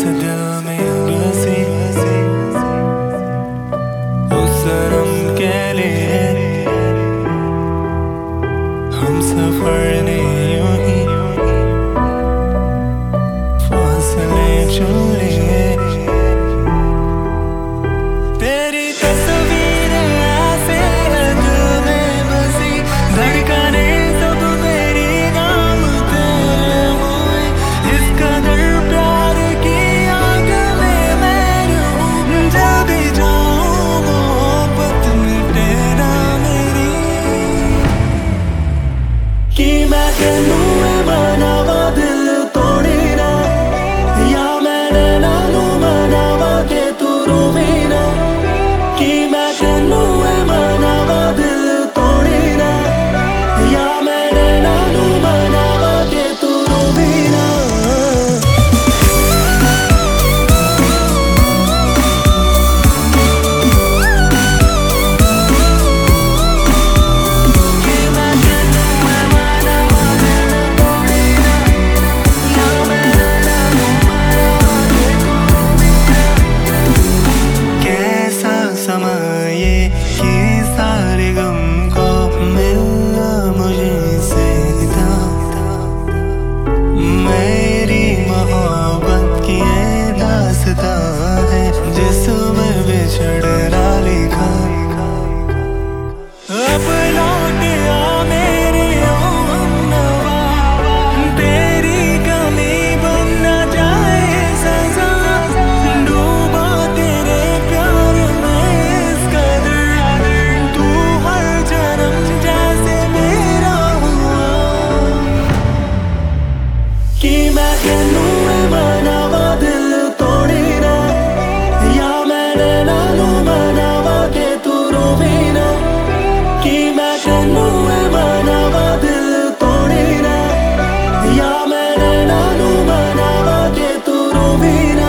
दिल में बसी उस सनम के लिए हम सफर ने यूं ही फासले चुन लिए। तेरी तस्वीर ऐसे है दिल में बसी, धड़कने सब मेरी नाम तेरे हुए। इस कदर प्यार की आग में मैं रहूं, जब भी जाऊं मोहब्बत मिटे ना मेरी। कि मैं तेनू मनावा दिल तोड़ी ना, या मैंने नानू मनावा के तू रोवी ना। कि मैं तेनू मनावा दिल तोड़ी ना, या मैंने नानू मनावा के तू रोवी ना। समाये कि सारे गम को मिलना मुझे सीधा, मेरी मोहब्बत की ये दास्तां है जिसमें बिछड़ना लिखा। अब लौट आ मेरे ओ हमनवा, तेरी कमी बन ना जाए सजा। डूबा तेरे प्यार में इस कदर, तू हर जन्म जैसे मेरा हुआ। कि मैं तेनू मनावा दिल तोड़ी ना, या मैंने नानू मनावा के तू रोवी ना। कि मैं तेनू मनावा दिल तोड़ी ना, या मैंने नानू मनावा के तू रोवी ना।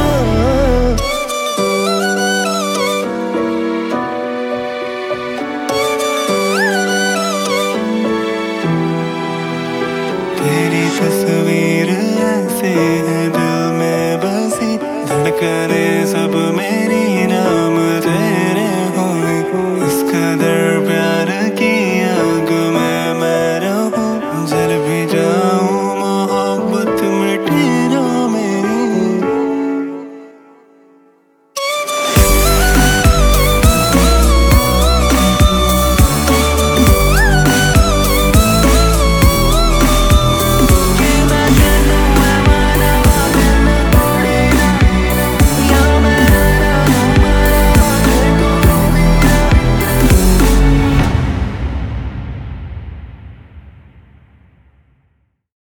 तेरी तस्वीर ऐसे है दिल में बसी, धड़कने सब में